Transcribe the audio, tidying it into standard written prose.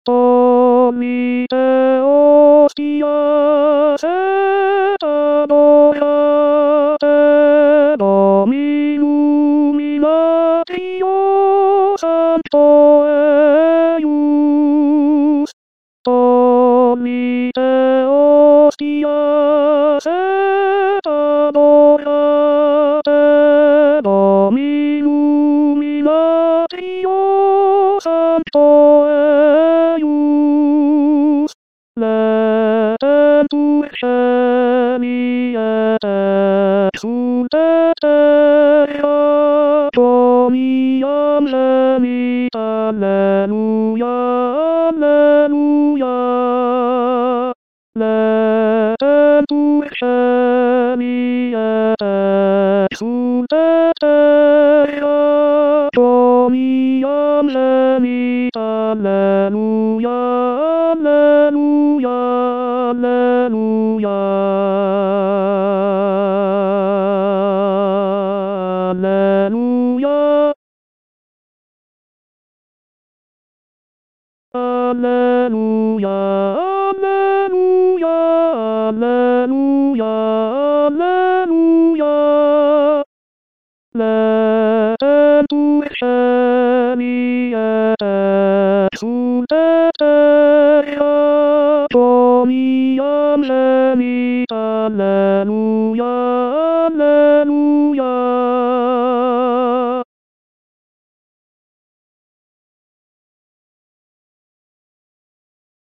と見ておきやせたのやてのみぐみなきよさんとえゆと見ておきやせたのやてのみぐみなきよさんとえゆレテンプヘミエテステテヤトミヤンレミタレルヤレルヤレテンプヘミエテステテヤトミヤンレミタレルヤレルヤレルヤレルヤアレルヤアレルヤアレルヤアレルヤレテンプヘミエテステテヤトミヤンレミタレルヤレルヤ